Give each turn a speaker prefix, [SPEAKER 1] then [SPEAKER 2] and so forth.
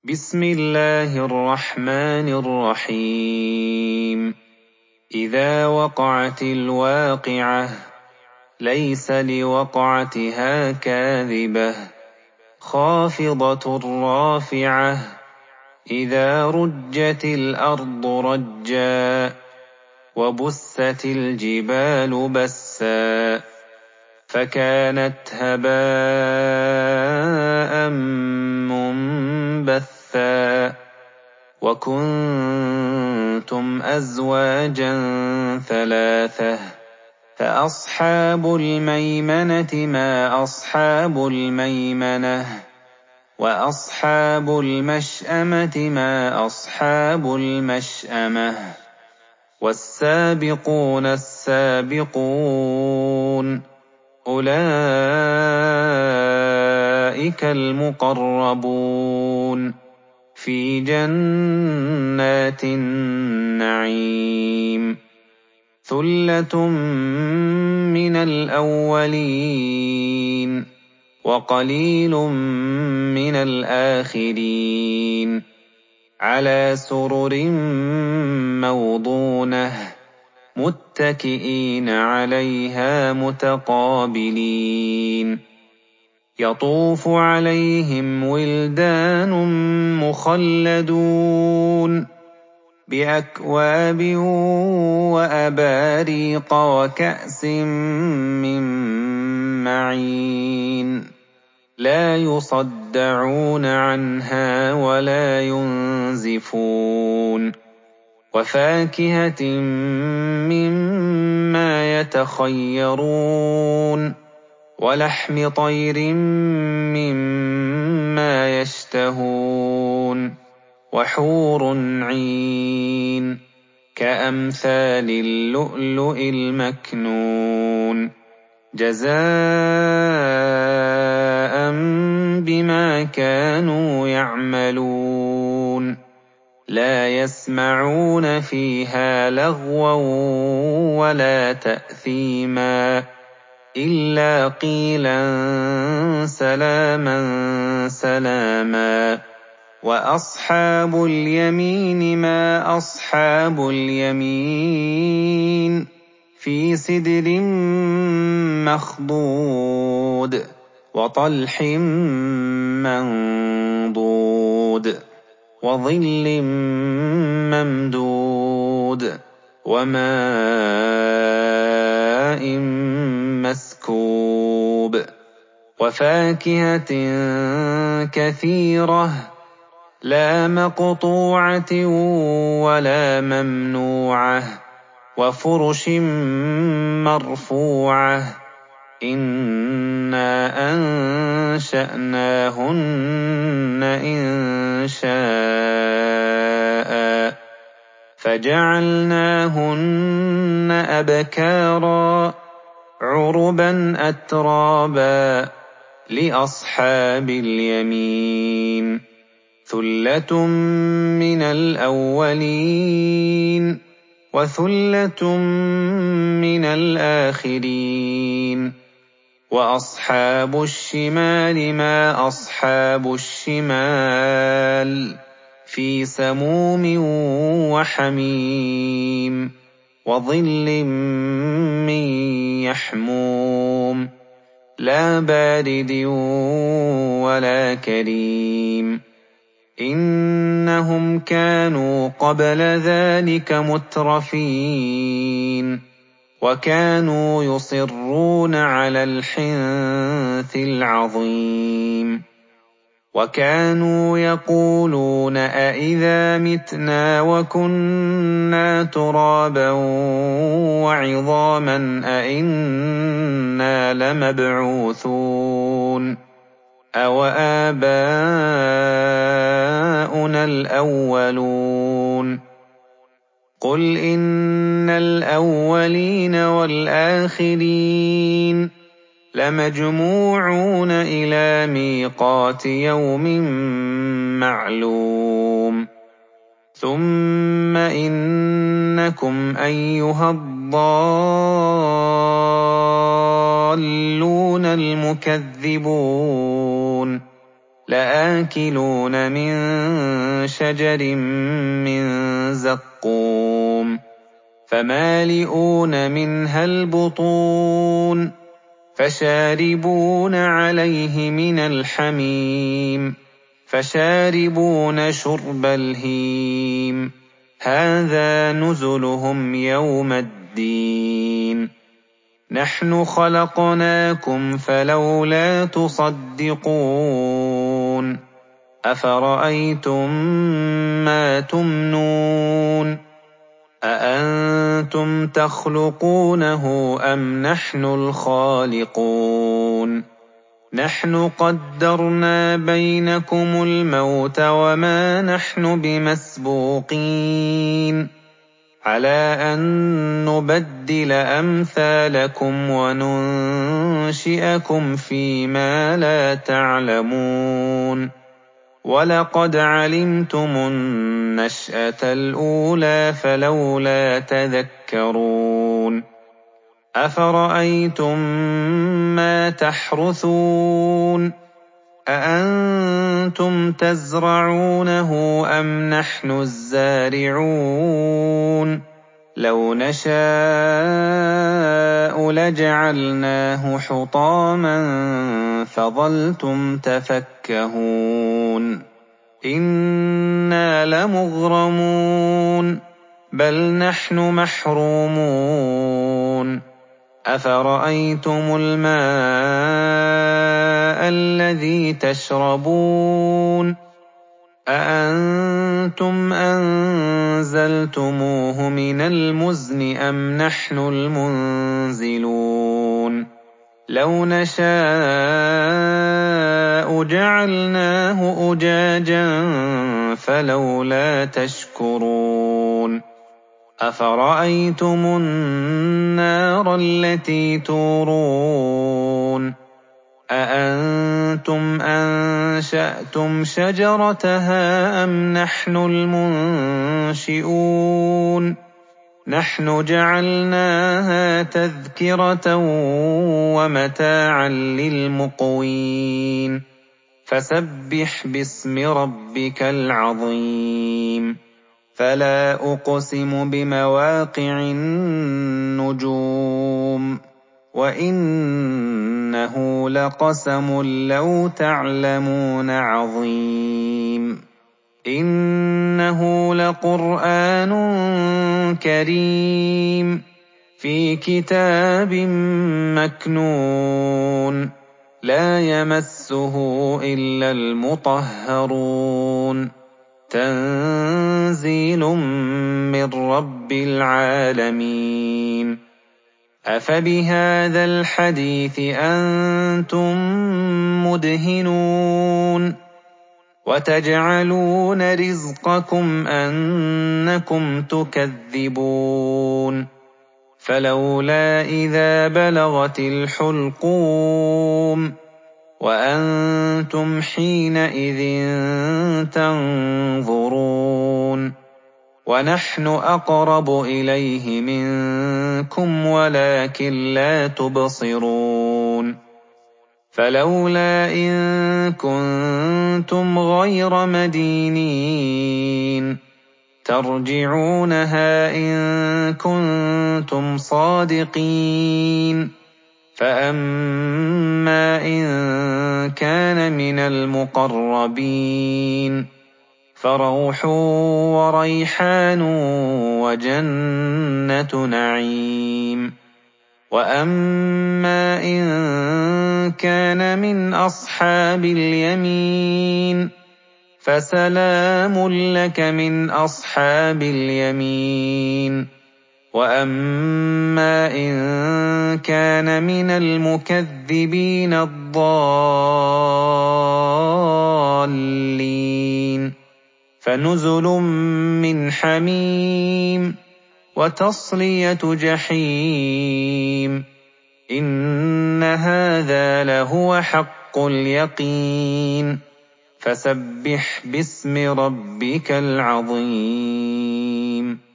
[SPEAKER 1] بسم الله الرحمن الرحيم إذا وقعت الواقعة ليس لوقعتها كاذبة خافضة رافعة إذا رجت الأرض رجا وبست الجبال بسا فكانت هباء منبثا وكنتم أزواجا ثلاثة فأصحاب الميمنة ما أصحاب الميمنة وأصحاب المشأمة ما أصحاب المشأمة والسابقون السابقون أولئك المقربون في جنات النعيم ثلة من الأولين وقليل من الآخرين على سرر موضونة متكئين عليها متقابلين يطوف عليهم ولدان مخلدون بأكواب وأباريق وكأس من معين لا يصدعون عنها ولا ينزفون وفاكهة مما يتخيرون ولحم طير مما يشتهون وحور عين كأمثال اللؤلؤ المكنون جزاء بما كانوا يعملون لا يسمعون فيها لغوا ولا تأثيما إلا قيلا سلاما سلاما وأصحاب اليمين ما أصحاب اليمين في سدر مخضود وطلح منضود وظل ممدود وماء مسكوب وفاكهة كثيرة لا مقطوعة ولا ممنوعة وفرش مرفوعة إنا أنشأناهن إنشاء فجعلناهن أبكارا عربا أترابا لأصحاب اليمين ثلة من الأولين وثلة من الآخرين وأصحاب الشمال ما أصحاب الشمال في سموم وحميم وظل من يحموم لا بارد ولا كريم إنهم كانوا قبل ذلك مترفين وكانوا يصرون على الحنث العظيم وكانوا يقولون أإذا متنا وكنا ترابا وعظاما أإنا لمبعوثون أوآباؤنا الأولون قل إن الأولين والآخرين لمجموعون إلى ميقات يوم معلوم ثم إنكم أيها الضالون المكذبون لآكلون من شجر من زقوم فمالئون منها البطون فشاربون عليه من الحميم فشاربون شرب الهيم هذا نزلهم يوم الدين نحن خلقناكم فلولا تصدقون أفرأيتم ما تمنون أأنتم تخلقونه أم نحن الخالقون نحن قدرنا بينكم الموت وما نحن بمسبوقين على أن نبدل أمثالكم وننشئكم فيما لا تعلمون ولقد علمتم النشأة الأولى فلولا تذكرون أفرأيتم ما تحرثون أأنتم تزرعونه أم نحن الزارعون لو نشاء لجعلناه حطاما فظلتم تفكهون إنا لمغرمون بل نحن محرومون أفرأيتم الماء الذي تشربون أأنتم أنزلتموه من المزن أم نحن المنزلون لو نشاء جعلناه أجاجا فلولا تشكرون أفرأيتم النار التي تورون أأنتم أنشأتم شجرتها أم نحن المنشئون نحن جعلناها تذكرة ومتاعا للمقوين فسبح باسم ربك العظيم فلا أقسم بمواقع النجوم وإنه لقسم لو تعلمون عظيم إنه لقرآن كريم في كتاب مكنون لا يمسه إلا المطهرون تنزيل من رب العالمين أفبهذا الحديث أنتم مدهنون وتجعلون رزقكم أنكم تكذبون فلولا إذا بلغت الحلقوم وأنتم حينئذ تنظرون ونحن أقرب إليه منكم ولكن لا تبصرون فلولا إن كنتم غير مدينين ترجعونها إن كنتم صادقين فأما إن كان من المقربين فروح وريحان وجنة نعيم وأما إن كان من أصحاب اليمين فسلام لك من أصحاب اليمين وأما إن كان من المكذبين الضالين فنزل من حميم وتصلية جحيم إن هذا لهو حق اليقين فسبح باسم ربك العظيم